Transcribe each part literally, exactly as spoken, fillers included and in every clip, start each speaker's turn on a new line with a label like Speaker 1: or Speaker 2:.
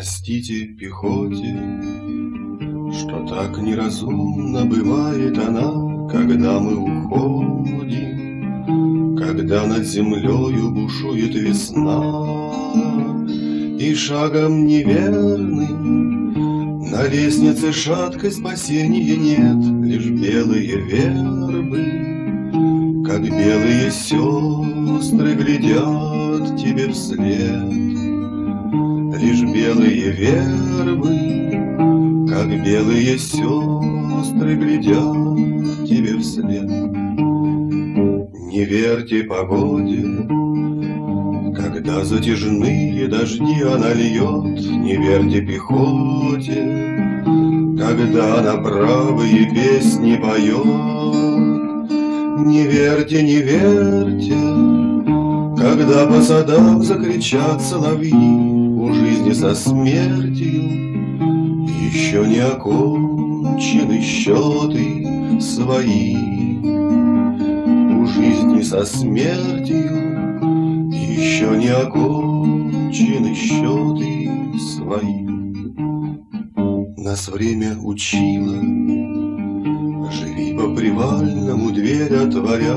Speaker 1: Простите пехоте, что так неразумно бывает она, когда мы уходим, когда над землею бушует весна, и шагом неверным на лестнице шаткой спасения нет, лишь белые вербы, как белые сестры, глядят тебе вслед. Лишь белые вербы, как белые сестры, глядят тебе вслед. Не верьте погоде, когда затяжные дожди она льет. Не верьте пехоте, когда она бравые песни поет. Не верьте, не верьте, когда по садам закричат соловьи. У жизни со смертью еще не окончены счеты свои. У жизни со смертью еще не окончены счеты свои. Нас время учило, живи по привальному, дверь отворя.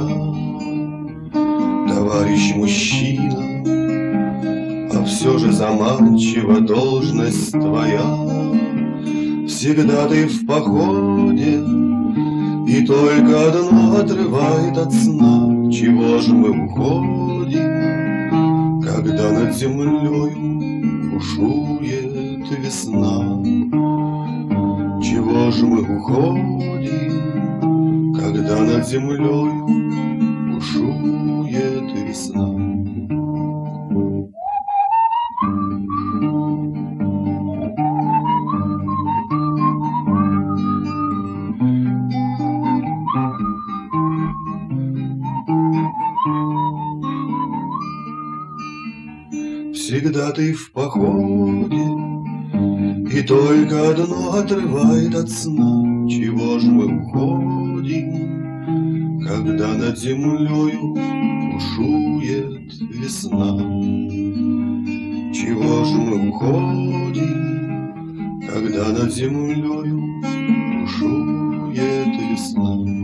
Speaker 1: Товарищ мужчина, а все же заманчива должность твоя. Всегда ты в походе, и только одно отрывает от сна. Чего ж мы уходим, когда над землею бушует весна? Чего ж мы уходим, когда над землею бушует весна? Всегда ты в походе, и только одно отрывает от сна. Чего ж мы уходим, когда над землею бушует весна? Чего ж мы уходим, когда над землею бушует весна?